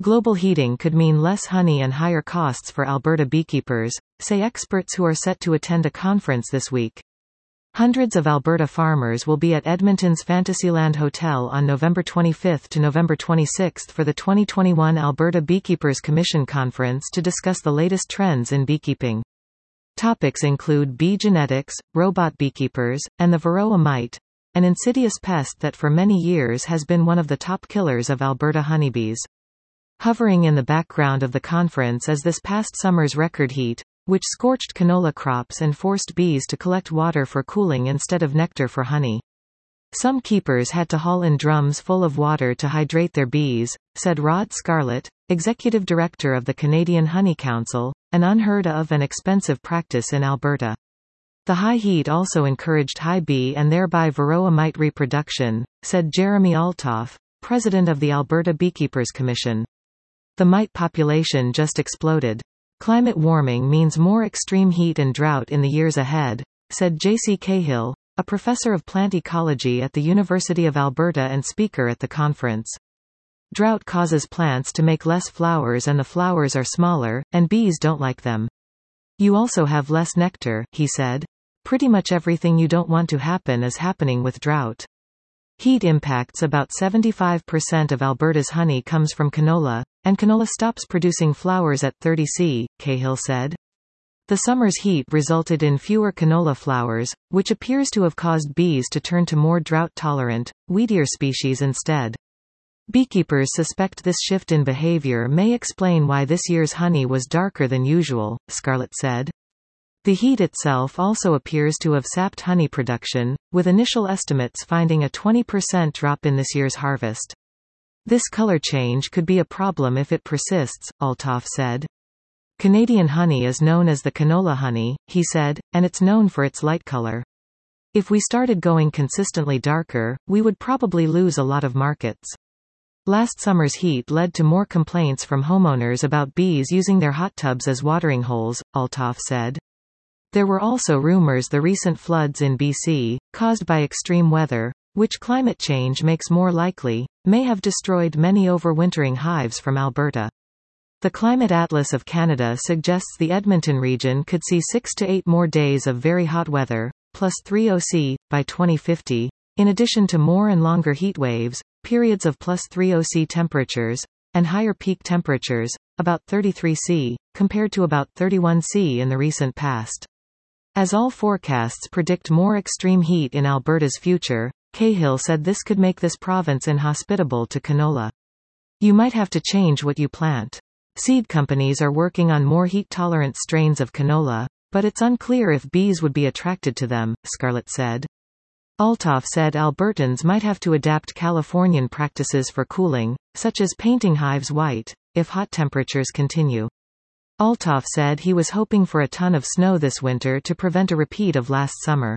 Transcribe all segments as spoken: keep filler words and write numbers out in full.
Global heating could mean less honey and higher costs for Alberta beekeepers, say experts who are set to attend a conference this week. Hundreds of Alberta farmers will be at Edmonton's Fantasyland Hotel on November twenty-fifth to November twenty-sixth for the twenty twenty-one Alberta Beekeepers Commission Conference to discuss the latest trends in beekeeping. Topics include bee genetics, robot beekeepers, and the Varroa mite, an insidious pest that for many years has been one of the top killers of Alberta honeybees. Hovering in the background of the conference is this past summer's record heat, which scorched canola crops and forced bees to collect water for cooling instead of nectar for honey. Some keepers had to haul in drums full of water to hydrate their bees, said Rod Scarlett, executive director of the Canadian Honey Council, an unheard of and expensive practice in Alberta. The high heat also encouraged high bee and thereby Varroa mite reproduction, said Jeremy Althoff, president of the Alberta Beekeepers Commission. The mite population just exploded. Climate warming means more extreme heat and drought in the years ahead, said J C Cahill, a professor of plant ecology at the University of Alberta and speaker at the conference. Drought causes plants to make less flowers and the flowers are smaller, and bees don't like them. You also have less nectar, he said. Pretty much everything you don't want to happen is happening with drought. Heat impacts about seventy-five percent of Alberta's honey comes from canola, and canola stops producing flowers at thirty Celsius, Cahill said. The summer's heat resulted in fewer canola flowers, which appears to have caused bees to turn to more drought-tolerant, weedier species instead. Beekeepers suspect this shift in behavior may explain why this year's honey was darker than usual, Scarlett said. The heat itself also appears to have sapped honey production, with initial estimates finding a twenty percent drop in this year's harvest. This color change could be a problem if it persists, Althoff said. Canadian honey is known as the canola honey, he said, and it's known for its light color. If we started going consistently darker, we would probably lose a lot of markets. Last summer's heat led to more complaints from homeowners about bees using their hot tubs as watering holes, Althoff said. There were also rumors the recent floods in B C, caused by extreme weather, which climate change makes more likely, may have destroyed many overwintering hives from Alberta. The Climate Atlas of Canada suggests the Edmonton region could see six to eight more days of very hot weather, plus three Celsius, by twenty fifty, in addition to more and longer heat waves, periods of plus three Celsius temperatures, and higher peak temperatures, about thirty-three Celsius, compared to about thirty-one Celsius in the recent past. As all forecasts predict more extreme heat in Alberta's future, Cahill said this could make this province inhospitable to canola. You might have to change what you plant. Seed companies are working on more heat-tolerant strains of canola, but it's unclear if bees would be attracted to them, Scarlett said. Althoff said Albertans might have to adapt Californian practices for cooling, such as painting hives white, if hot temperatures continue. Althoff said he was hoping for a ton of snow this winter to prevent a repeat of last summer.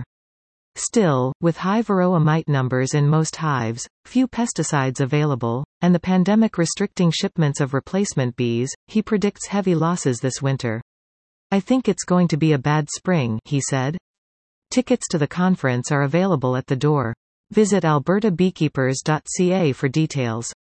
Still, with high Varroa mite numbers in most hives, few pesticides available, and the pandemic restricting shipments of replacement bees, he predicts heavy losses this winter. I think it's going to be a bad spring, he said. Tickets to the conference are available at the door. Visit alberta beekeepers dot c a for details.